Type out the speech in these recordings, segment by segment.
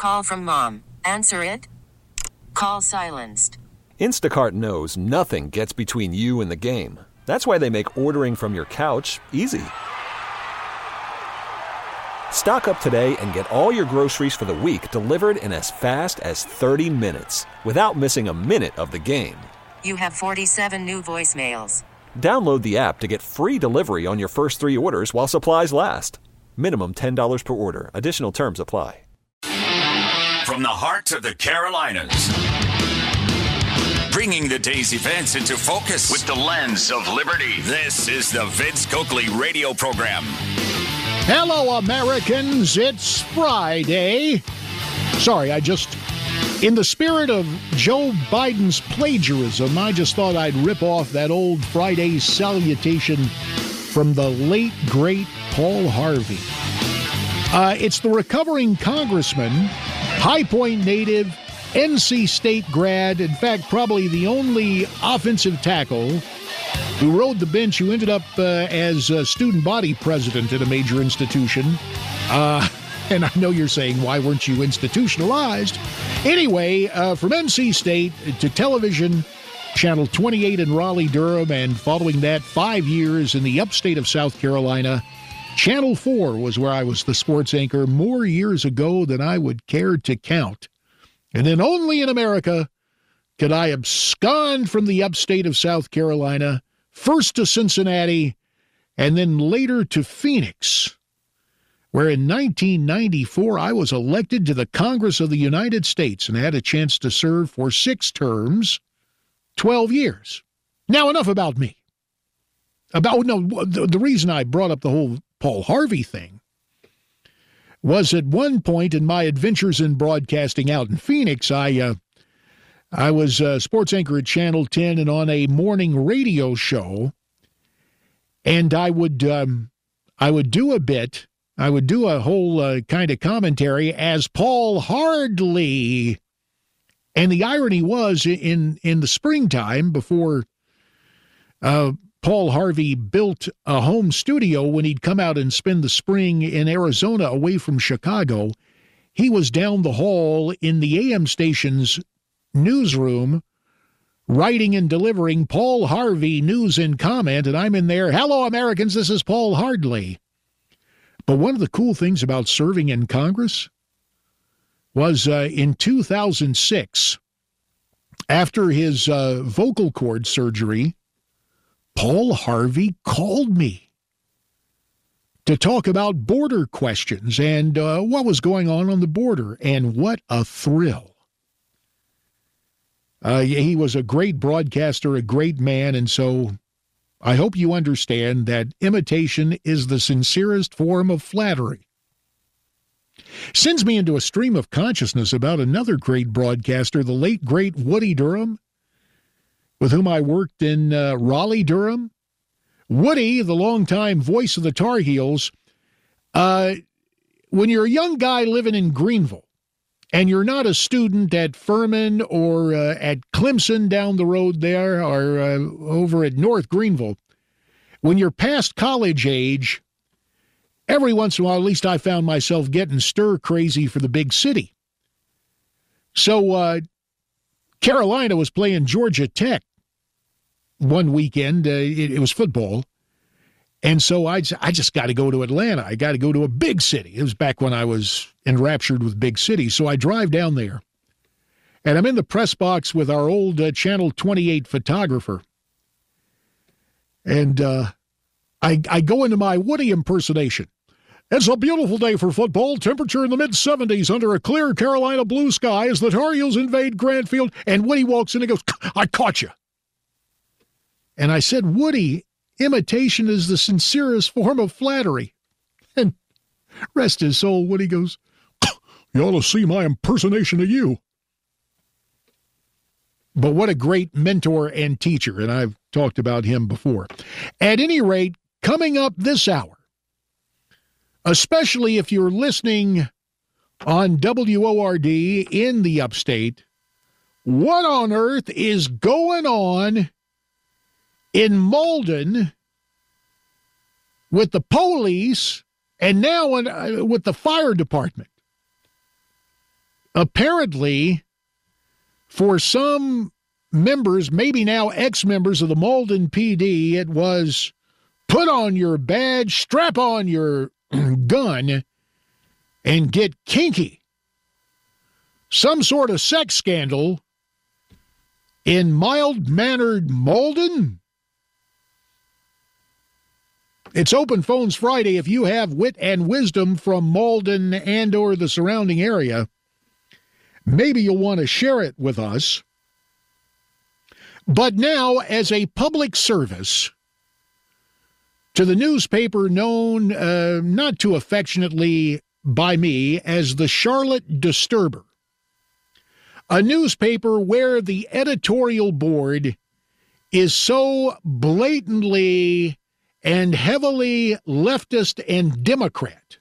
call from mom. Answer it. Call silenced. Instacart knows nothing gets between you and the game. That's why they make ordering from your couch easy. Stock up today and get all your groceries for the week delivered in as fast as 30 minutes without missing a minute of the game. You have 47 new voicemails. Download the app to get free delivery on your first 3 orders while supplies last. Minimum $10 per order. Additional terms apply. From the heart of the Carolinas, bringing the day's events into focus with the lens of liberty. This is the Vince Coakley radio program. Hello, Americans. It's Friday. Sorry, in the spirit of Joe Biden's plagiarism, I just thought I'd rip off that old Friday salutation from the late, great Paul Harvey. It's the recovering congressman, High Point native, NC State grad, in fact, probably the only offensive tackle who rode the bench who ended up as a student body president at a major institution. And I know you're saying, why weren't you institutionalized? Anyway, from NC State to television, Channel 28 in Raleigh-Durham, and following that, 5 years in the upstate of South Carolina. Channel 4 was where I was the sports anchor more years ago than I would care to count. And then only in America could I abscond from the upstate of South Carolina, first to Cincinnati, and then later to Phoenix, where in 1994 I was elected to the Congress of the United States and had a chance to serve for 6 terms, 12 years. Now, enough about me. The reason I brought up the whole Paul Harvey thing was at one point in my adventures in broadcasting out in Phoenix, I was a sports anchor at Channel 10 and on a morning radio show, and I would do a bit. I would do a whole kind of commentary as Paul Hardley. And the irony was, in the springtime, before Paul Harvey built a home studio when he'd come out and spend the spring in Arizona away from Chicago, he was down the hall in the AM station's newsroom writing and delivering Paul Harvey news and comment, and I'm in there, hello, Americans, this is Paul Hardley. But one of the cool things about serving in Congress was in 2006, after his vocal cord surgery, Paul Harvey called me to talk about border questions and what was going on the border, and what a thrill. He was a great broadcaster, a great man, and so I hope you understand that imitation is the sincerest form of flattery. Sends me into a stream of consciousness about another great broadcaster, the late, great Woody Durham, with whom I worked in Raleigh-Durham. Woody, the longtime voice of the Tar Heels, when you're a young guy living in Greenville, and you're not a student at Furman or at Clemson down the road there or over at North Greenville, when you're past college age, every once in a while, at least I found myself getting stir-crazy for the big city. So Carolina was playing Georgia Tech one weekend. It was football. And so I just got to go to Atlanta. I got to go to a big city. It was back when I was enraptured with big cities. So I drive down there, and I'm in the press box with our old Channel 28 photographer. And I go into my Woody impersonation. It's a beautiful day for football. Temperature in the mid-70s under a clear Carolina blue sky as the Tar Heels invade Grant Field. And Woody walks in and goes, I caught you. And I said, Woody, imitation is the sincerest form of flattery. And rest his soul, Woody goes, you ought to see my impersonation of you. But what a great mentor and teacher, and I've talked about him before. At any rate, coming up this hour, especially if you're listening on WORD in the upstate, what on earth is going on in Malden with the police and now with the fire department? apparently, for some members, maybe now ex-members of the Malden PD, it was put on your badge, strap on your gun, and get kinky. Some sort of sex scandal in mild-mannered Malden? It's Open Phones Friday. If you have wit and wisdom from Malden and or the surrounding area, maybe you'll want to share it with us. But now, as a public service to the newspaper known not too affectionately by me as the Charlotte Disturber, a newspaper where the editorial board is so blatantly and heavily leftist and Democrat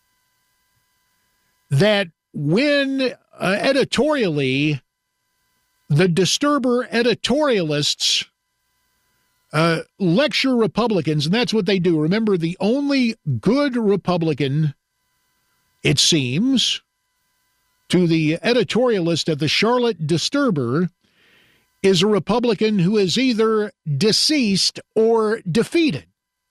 that when editorially the Disturber editorialists lecture Republicans, and that's what they do. Remember, the only good Republican, it seems, to the editorialist at the Charlotte Disturber is a Republican who is either deceased or defeated.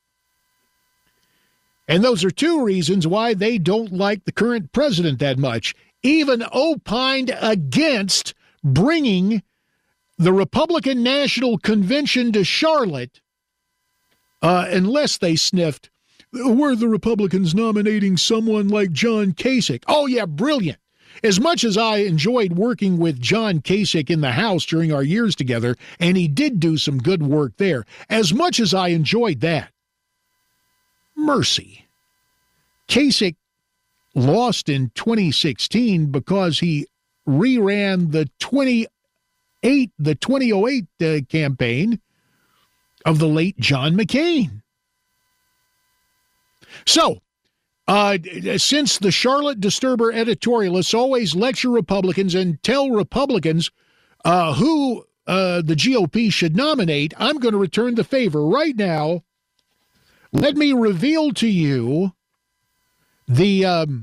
And those are two reasons why they don't like the current president that much. Even opined against bringing the Republican National Convention to Charlotte unless they sniffed, were the Republicans nominating someone like John Kasich? Oh, yeah, brilliant. As much as I enjoyed working with John Kasich in the House during our years together, and he did do some good work there, as much as I enjoyed that, mercy. Kasich lost in 2016 because he reran the 2008 campaign of the late John McCain. So, since the Charlotte Disturber editorialists always lecture Republicans and tell Republicans who the GOP should nominate, I'm going to return the favor right now. Let me reveal to you who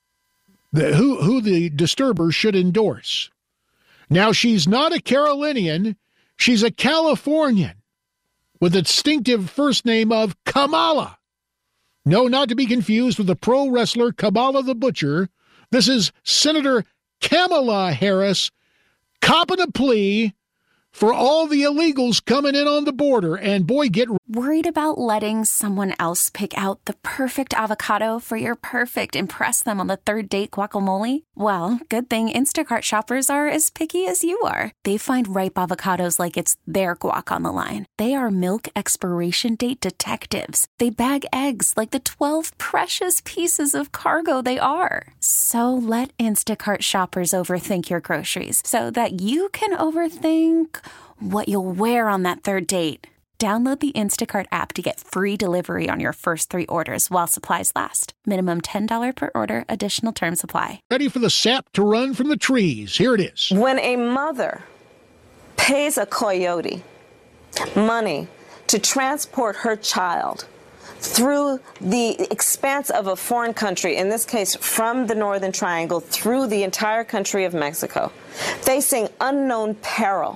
the Disturber should endorse. Now, she's not a Carolinian. She's a Californian with a distinctive first name of Kamala. No, not to be confused with the pro wrestler Kamala the Butcher. This is Senator Kamala Harris copping a plea for all the illegals coming in on the border. And boy, get worried about letting someone else pick out the perfect avocado for your perfect impress them on the third date guacamole? Well, good thing Instacart shoppers are as picky as you are. They find ripe avocados like it's their guac on the line. They are milk expiration date detectives. They bag eggs like the 12 precious pieces of cargo they are. So let Instacart shoppers overthink your groceries so that you can overthink what you'll wear on that third date. Download the Instacart app to get free delivery on your first 3 orders while supplies last. Minimum $10 per order. Additional terms apply. Ready for the sap to run from the trees. Here it is. When a mother pays a coyote money to transport her child through the expanse of a foreign country, in this case from the Northern Triangle through the entire country of Mexico, facing unknown peril,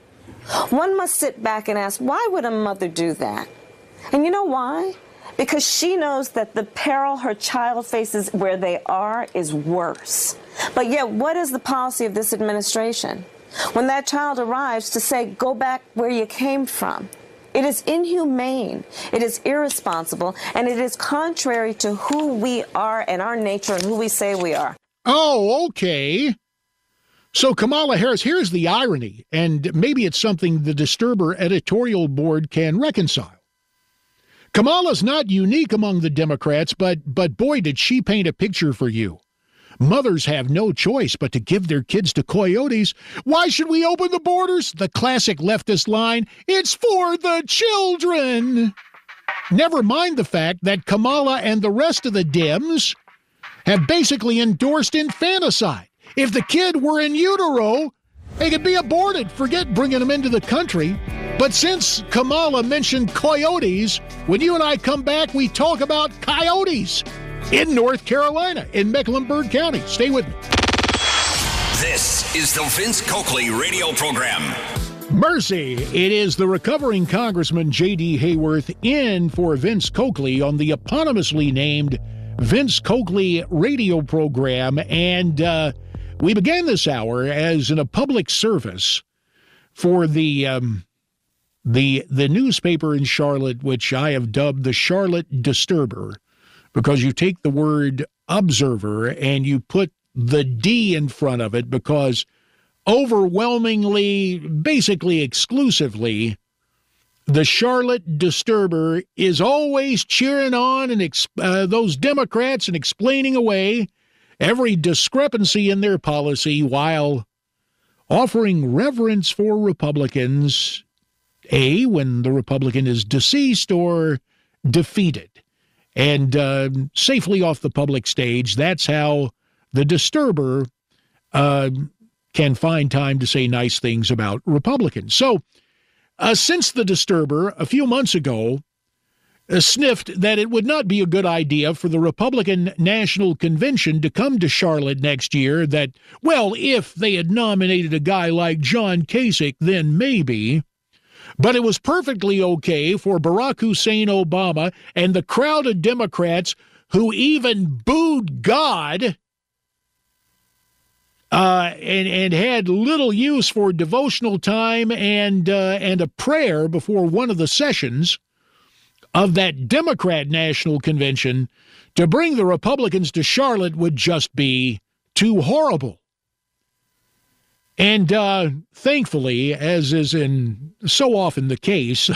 one must sit back and ask, why would a mother do that? And you know why? Because she knows that the peril her child faces where they are is worse. But yet, what is the policy of this administration? When that child arrives, to say, go back where you came from. It is inhumane, it is irresponsible, and it is contrary to who we are and our nature and who we say we are. Oh, okay. So Kamala Harris, here's the irony, and maybe it's something the Disturber editorial board can reconcile. Kamala's not unique among the Democrats, but boy, did she paint a picture for you. Mothers have no choice but to give their kids to coyotes. Why should we open the borders? The classic leftist line, it's for the children. Never mind the fact that Kamala and the rest of the Dems have basically endorsed infanticide. If the kid were in utero, they could be aborted. Forget bringing them into the country. But since Kamala mentioned coyotes, when you and I come back, we talk about coyotes in North Carolina, in Mecklenburg County. Stay with me. This is the Vince Coakley radio program. Mercy. It is the recovering Congressman J.D. Hayworth in for Vince Coakley on the eponymously named Vince Coakley radio program. And we began this hour as in a public service for the newspaper in Charlotte, which I have dubbed the Charlotte Disturber, because you take the word observer and you put the D in front of it, because overwhelmingly, basically exclusively, the Charlotte Disturber is always cheering on and those Democrats and explaining away every discrepancy in their policy while offering reverence for Republicans, when the Republican is deceased or defeated, and safely off the public stage. That's how the Disturber can find time to say nice things about Republicans. So, since the Disturber a few months ago sniffed that it would not be a good idea for the Republican National Convention to come to Charlotte next year, that, well, if they had nominated a guy like John Kasich, then maybe. But it was perfectly okay for Barack Hussein Obama and the crowd of Democrats who even booed God and had little use for devotional time and a prayer before one of the sessions of that Democrat National Convention. To bring the Republicans to Charlotte would just be too horrible. And thankfully, as is in so often the case,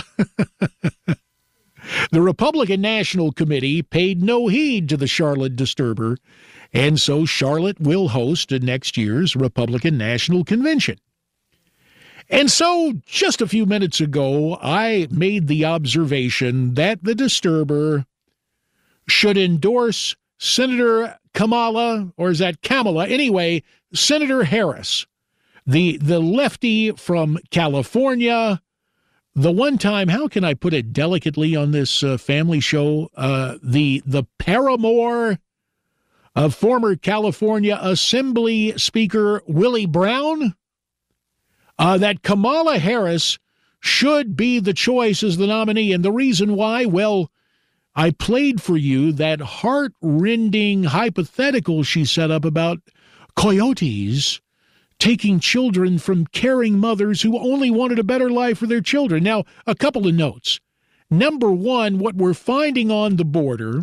the Republican National Committee paid no heed to the Charlotte Disturber, and so Charlotte will host next year's Republican National Convention. And so just a few minutes ago, I made the observation that the Disturber should endorse Senator Kamala, or is that Kamala? Anyway, Senator Harris, the lefty from California, the one time, how can I put it delicately on this family show, the paramour of former California Assembly Speaker Willie Brown, that Kamala Harris should be the choice as the nominee. And the reason why, well, I played for you that heart-rending hypothetical she set up about coyotes taking children from caring mothers who only wanted a better life for their children. Now, a couple of notes. Number one, what we're finding on the border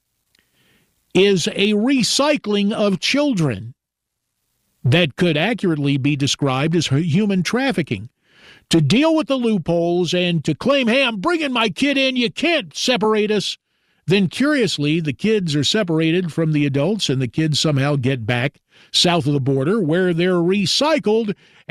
is a recycling of children that could accurately be described as human trafficking. To deal with the loopholes and to claim, hey, I'm bringing my kid in, you can't separate us. Then, curiously, the kids are separated from the adults, and the kids somehow get back south of the border where they're recycled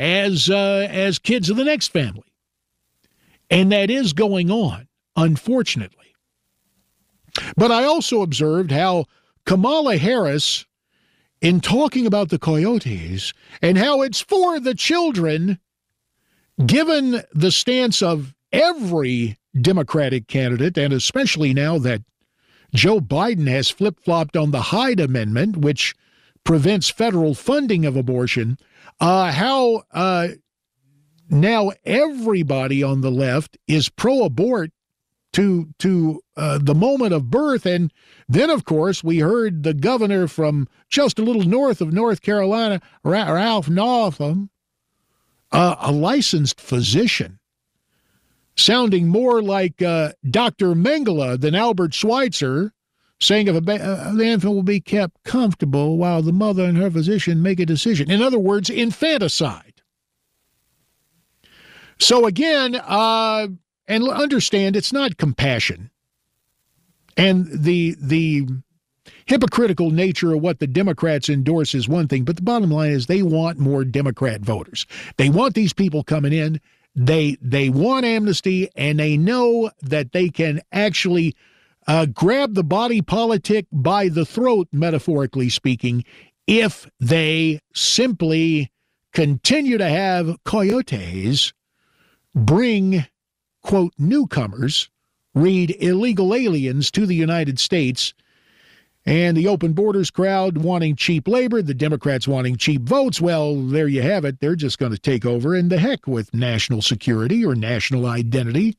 as kids of the next family. And that is going on, unfortunately. But I also observed how Kamala Harris, in talking about the coyotes and how it's for the children, given the stance of every Democratic candidate, and especially now that Joe Biden has flip-flopped on the Hyde Amendment, which prevents federal funding of abortion, how now everybody on the left is pro-abort to the moment of birth. And then, of course, we heard the governor from just a little north of North Carolina, Ralph Northam, a licensed physician, sounding more like Dr. Mengele than Albert Schweitzer, saying if the infant will be kept comfortable while the mother and her physician make a decision. In other words, infanticide. So again, and understand, it's not compassion. And the hypocritical nature of what the Democrats endorse is one thing, but the bottom line is they want more Democrat voters. They want these people coming in. They want amnesty, and they know that they can actually grab the body politic by the throat, metaphorically speaking, if they simply continue to have coyotes bring, quote, newcomers, read illegal aliens, to the United States. And the open borders crowd wanting cheap labor, the Democrats wanting cheap votes. Well, there you have it. They're just going to take over, and the heck with national security or national identity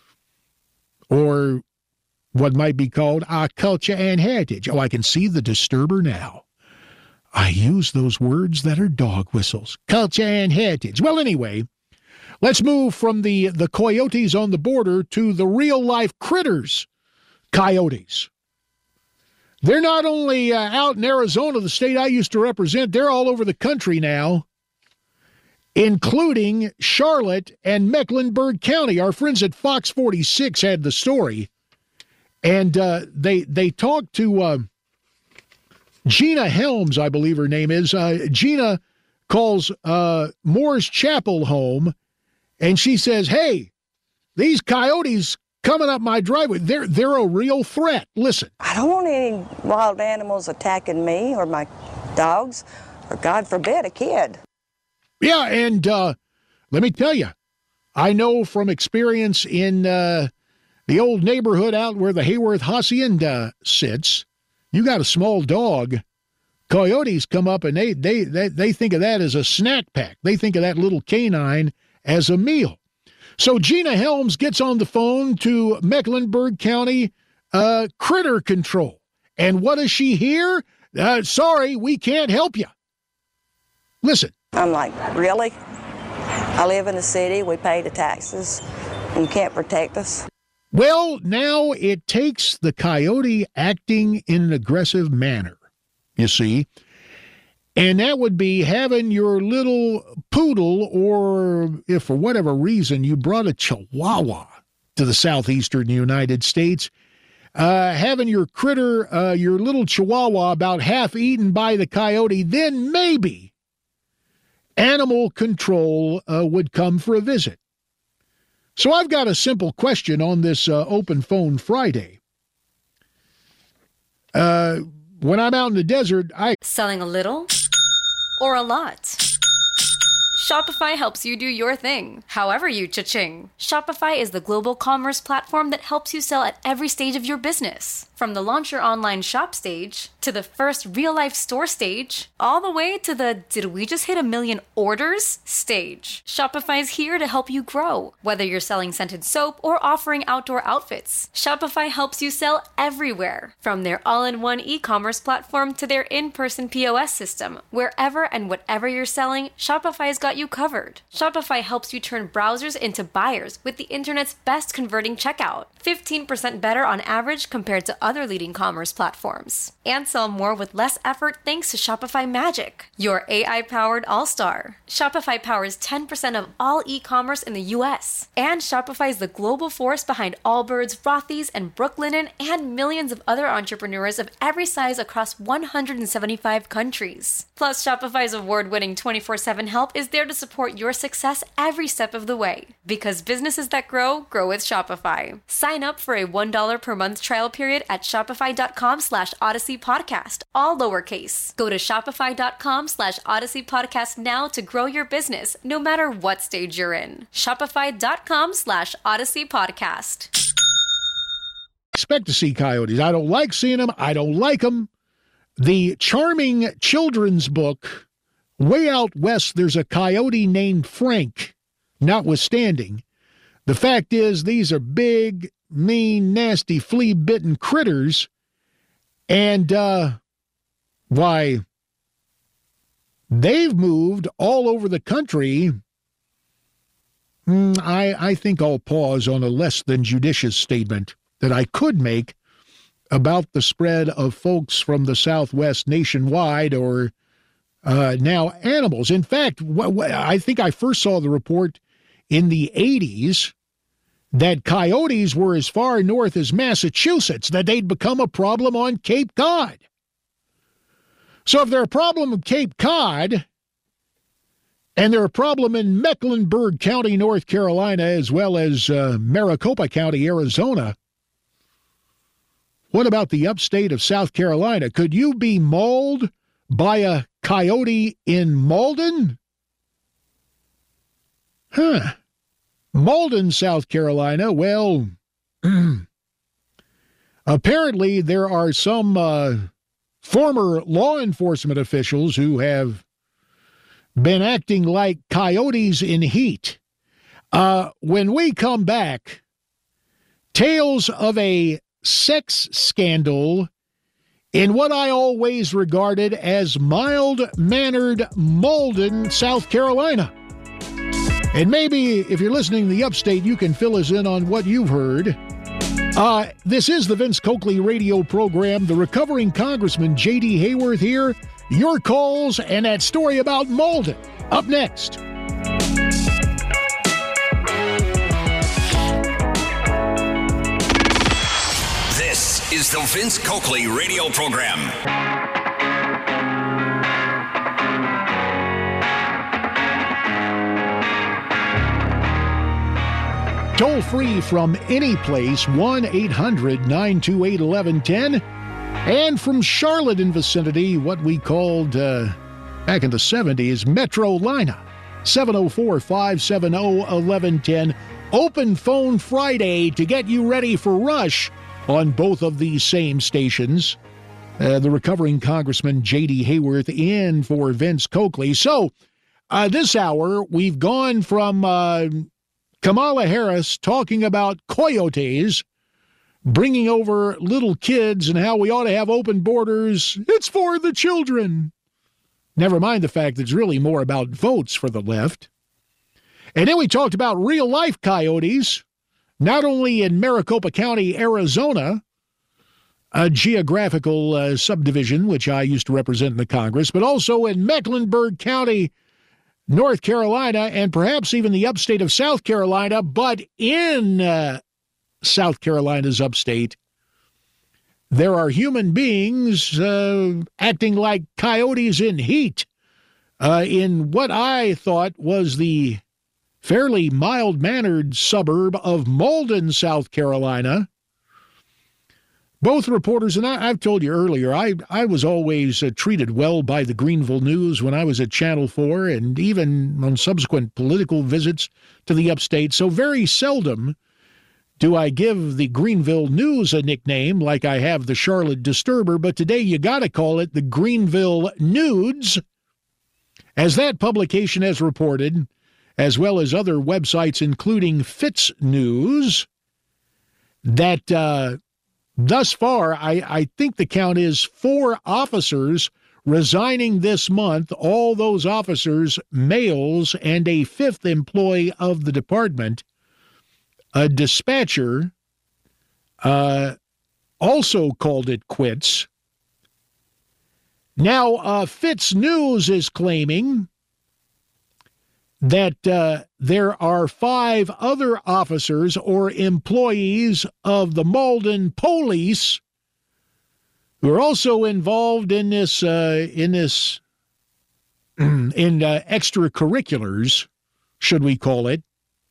or what might be called our culture and heritage. Oh, I can see the disturber now. I use those words that are dog whistles. Culture and heritage. Well, anyway, let's move from the coyotes on the border to the real-life critters, coyotes. They're not only out in Arizona, the state I used to represent, they're all over the country now, including Charlotte and Mecklenburg County. Our friends at Fox 46 had the story, and they talked to Gina Helms, I believe her name is. Gina calls Moore's Chapel home, and she says, hey, these coyotes coming up my driveway, they're a real threat. Listen. I don't want any wild animals attacking me or my dogs or, God forbid, a kid. Yeah, and let me tell you, I know from experience in the old neighborhood out where the Hayworth Hacienda sits, you got a small dog, coyotes come up and they think of that as a snack pack. They think of that little canine as a meal. So Gina Helms gets on the phone to Mecklenburg County Critter Control. And what does she hear? Sorry, we can't help you. Listen. I'm like, really? I live in the city. We pay the taxes. And you can't protect us? Well, now it takes the coyote acting in an aggressive manner, you see. And that would be having your little poodle, or if for whatever reason you brought a Chihuahua to the southeastern United States, having your critter, your little Chihuahua about half eaten by the coyote, then maybe animal control would come for a visit. So I've got a simple question on this Open Phone Friday. When I'm out in the desert, Selling a little or a lot? Shopify helps you do your thing, however you cha-ching. Shopify is the global commerce platform that helps you sell at every stage of your business. From the launch your online shop stage, to the first real-life store stage, all the way to the did we just hit 1 million orders stage. Shopify's here to help you grow. Whether you're selling scented soap or offering outdoor outfits, Shopify helps you sell everywhere. From their all-in-one e-commerce platform to their in-person POS system, wherever and whatever you're selling, Shopify's got you covered. Shopify helps you turn browsers into buyers with the internet's best converting checkout. 15% better on average compared to other leading commerce platforms. And sell more with less effort thanks to Shopify Magic, your AI-powered all-star. Shopify powers 10% of all e-commerce in the U.S. And Shopify is the global force behind Allbirds, Rothy's, and Brooklinen, and millions of other entrepreneurs of every size across 175 countries. Plus, Shopify's award-winning 24/7 help is there to support your success every step of the way. Because businesses that grow, grow with Shopify. Sign up for a $1 per month trial period at shopify.com/Odyssey Podcast, all lowercase. Go to shopify.com/Odyssey Podcast now to grow your business, no matter what stage you're in. Shopify.com/Odyssey Podcast. Expect to see coyotes. I don't like seeing them. I don't like them. The charming children's book, Way Out West, there's a coyote named Frank, notwithstanding. The fact is, these are big, mean, nasty, flea-bitten critters, and, why, they've moved all over the country. I think I'll pause on a less than judicious statement that I could make about the spread of folks from the Southwest nationwide, or now animals. In fact, I think I first saw the report in the 80s that coyotes were as far north as Massachusetts, that they'd become a problem on Cape Cod. So if they're a problem in Cape Cod, and they're a problem in Mecklenburg County, North Carolina, as well as Maricopa County, Arizona, what about the upstate of South Carolina? Could you be mauled by a coyote in Malden? Malden, South Carolina. Well, apparently there are some former law enforcement officials who have been acting like coyotes in heat. When we come back, tales of a sex scandal in what I always regarded as mild-mannered Malden, South Carolina. And maybe if you're listening to the Upstate, you can fill us in on what you've heard. This is the Vince Coakley radio program. The recovering Congressman J.D. Hayworth here. Your calls and that story about Malden. Up next. This is the Vince Coakley radio program. Toll free from any place, 1-800-928-1110. And from Charlotte and vicinity, what we called back in the 70s, Metrolina, 704-570-1110. Open phone Friday to get you ready for Rush on both of these same stations. The recovering Congressman J.D. Hayworth in for Vince Coakley. So this hour, we've gone from Kamala Harris talking about coyotes, bringing over little kids and how we ought to have open borders. It's for the children. Never mind the fact that it's really more about votes for the left. And then we talked about real-life coyotes, not only in Maricopa County, Arizona, a geographical subdivision which I used to represent in the Congress, but also in Mecklenburg County, North Carolina, and perhaps even the upstate of South Carolina, but in South Carolina's upstate, there are human beings acting like coyotes in heat in what I thought was the fairly mild-mannered suburb of Malden, South Carolina. Both reporters, and I've told you earlier, I was always treated well by the Greenville News when I was at Channel 4 and even on subsequent political visits to the upstate. So very seldom do I give the Greenville News a nickname like I have the Charlotte Disturber, but today you got to call it the Greenville Nudes, as that publication has reported, as well as other websites, including Fitz News, that thus far, I think the count is 4 officers resigning this month, all those officers males, and a 5th employee of the department, a dispatcher, also called it quits. Now, Fitz News is claiming that there are 5 other officers or employees of the Malden Police who are also involved in this extracurriculars, should we call it.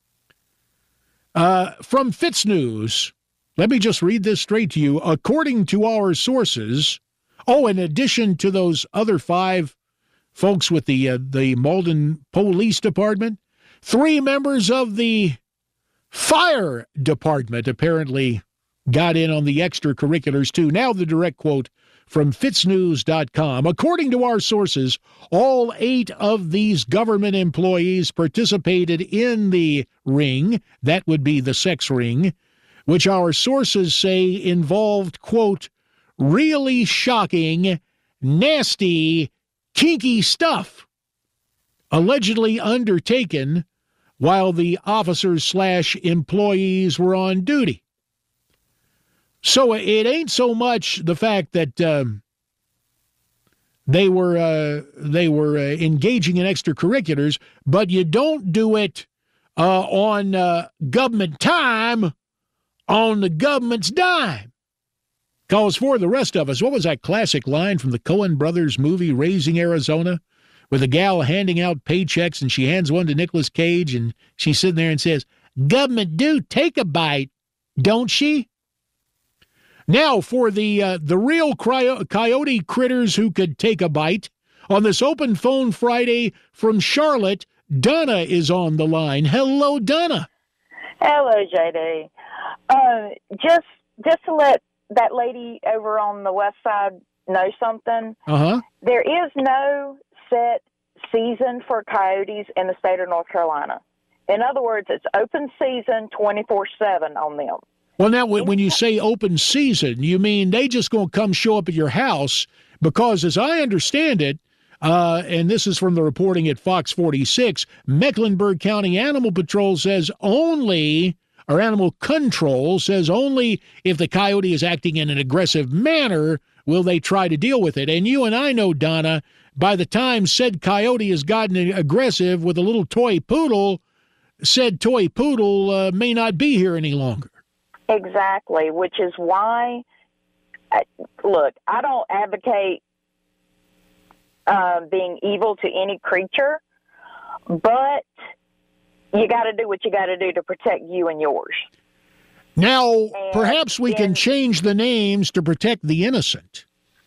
From Fitz News, let me just read this straight to you. According to our sources, in addition to those other 5 folks with the Malden Police Department, 3 members of the Fire Department apparently got in on the extracurriculars too. Now the direct quote from FitzNews.com. According to our sources, all 8 of these government employees participated in the ring, that would be the sex ring, which our sources say involved, quote, really shocking, nasty, kinky stuff, allegedly undertaken while the officers/employees were on duty. So it ain't so much the fact that they were engaging in extracurriculars, but you don't do it on government time on the government's dime. Because for the rest of us, what was that classic line from the Coen Brothers movie Raising Arizona, with a gal handing out paychecks and she hands one to Nicolas Cage and she's sitting there and says, "Government do take a bite, don't she?" Now, for the real coyote critters who could take a bite, on this open phone Friday from Charlotte, Donna is on the line. Hello, Donna. Hello, JD. Just to let that lady over on the west side know something? Uh-huh. There is no set season for coyotes in the state of North Carolina. In other words, it's open season 24/7 on them. Well, now, when you say open season, you mean they just going to come show up at your house? Because as I understand it, and this is from the reporting at Fox 46, Mecklenburg County Animal Patrol says only, or Animal Control says only if the coyote is acting in an aggressive manner will they try to deal with it. And you and I know, Donna, by the time said coyote has gotten aggressive with a little toy poodle, said toy poodle may not be here any longer. Exactly, which is why, look, I don't advocate being evil to any creature, but you got to do what you got to do to protect you and yours. Now, perhaps we can change the names to protect the innocent.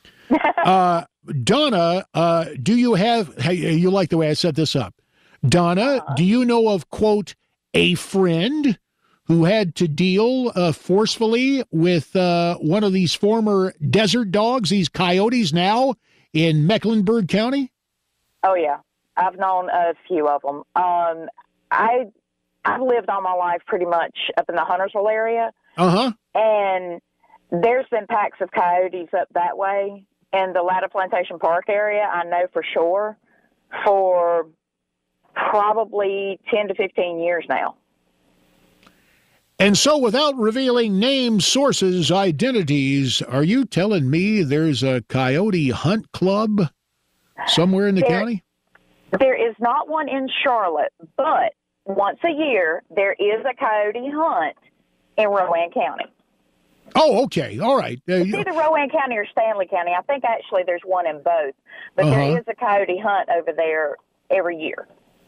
Donna, do you have, you like the way I set this up. Donna, do you know of, quote, a friend who had to deal forcefully with one of these former desert dogs, these coyotes now in Mecklenburg County? Oh, yeah. I've known a few of them. I've lived all my life pretty much up in the Huntersville area. Uh-huh. And there's been packs of coyotes up that way. In the Latta Plantation Park area, I know for sure, for probably 10 to 15 years now. And so without revealing names, sources, identities, are you telling me there's a coyote hunt club somewhere in the county? There is not one in Charlotte, but once a year there is a coyote hunt in Rowan County. Oh, okay. All right. It's either Rowan County or Stanley County. I think actually there's one in both. But there is a coyote hunt over there every year.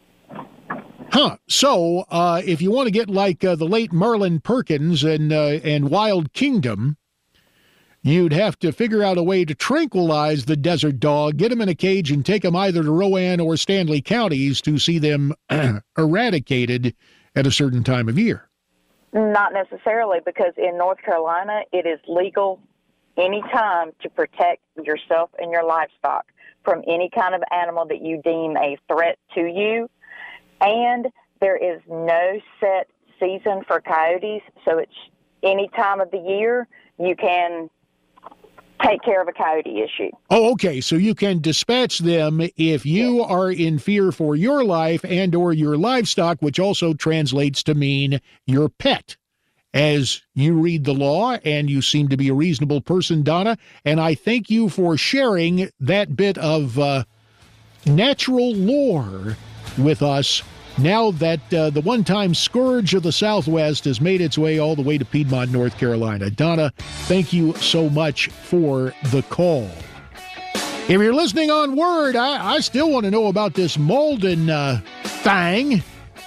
Huh. So if you want to get like the late Marlin Perkins and Wild Kingdom, you'd have to figure out a way to tranquilize the desert dog, get him in a cage, and take him either to Rowan or Stanley counties to see them eradicated at a certain time of year. Not necessarily, because in North Carolina, it is legal anytime to protect yourself and your livestock from any kind of animal that you deem a threat to you. And there is no set season for coyotes, so it's any time of the year you can take care of a coyote issue. Oh, okay. So you can dispatch them if you are in fear for your life and or your livestock, which also translates to mean your pet. As you read the law, and you seem to be a reasonable person, Donna, and I thank you for sharing that bit of natural lore with us now that the one-time scourge of the Southwest has made its way all the way to Piedmont, North Carolina. Donna, thank you so much for the call. If you're listening on Word, I still want to know about this Malden thing.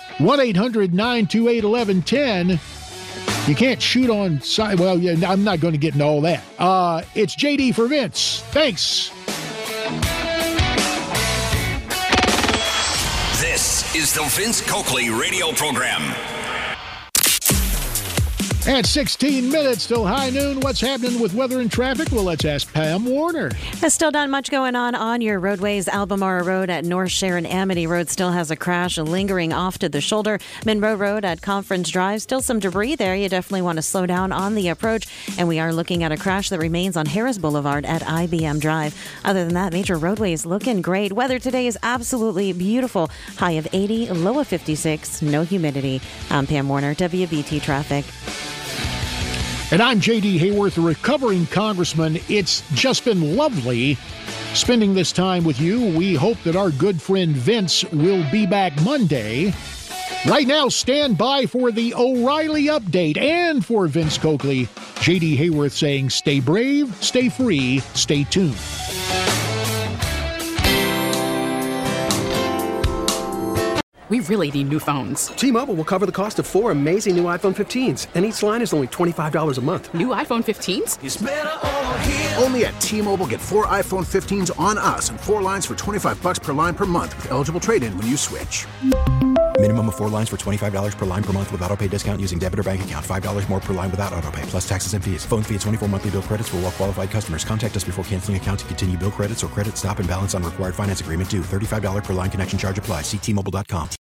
1-800-928-1110. You can't shoot on side. Well, yeah, I'm not going to get into all that. It's JD for Vince. Thanks. This is the Vince Coakley radio program. At 16 minutes till high noon, what's happening with weather and traffic? Well, let's ask Pam Warner. There's still not much going on your roadways. Albemarle Road at North Sharon Amity Road still has a crash lingering off to the shoulder. Monroe Road at Conference Drive, still some debris there. You definitely want to slow down on the approach. And we are looking at a crash that remains on Harris Boulevard at IBM Drive. Other than that, major roadways looking great. Weather today is absolutely beautiful. High of 80, low of 56, no humidity. I'm Pam Warner, WBT Traffic. And I'm J.D. Hayworth, a recovering congressman. It's just been lovely spending this time with you. We hope that our good friend Vince will be back Monday. Right now, stand by for the O'Reilly update. And for Vince Coakley, J.D. Hayworth saying, stay brave, stay free, stay tuned. We really need new phones. T-Mobile will cover the cost of 4 amazing new iPhone 15s, and each line is only $25 a month. New iPhone 15s? It's better over here. Only at T-Mobile, get 4 iPhone 15s on us and 4 lines for $25 per line per month with eligible trade-in when you switch. Minimum of 4 lines for $25 per line per month with autopay discount using debit or bank account. $5 more per line without autopay, plus taxes and fees. Phone fee at 24 monthly bill credits for well-qualified customers. Contact us before canceling account to continue bill credits or credit stop and balance on required finance agreement due. $35 per line connection charge applies. See T-Mobile.com.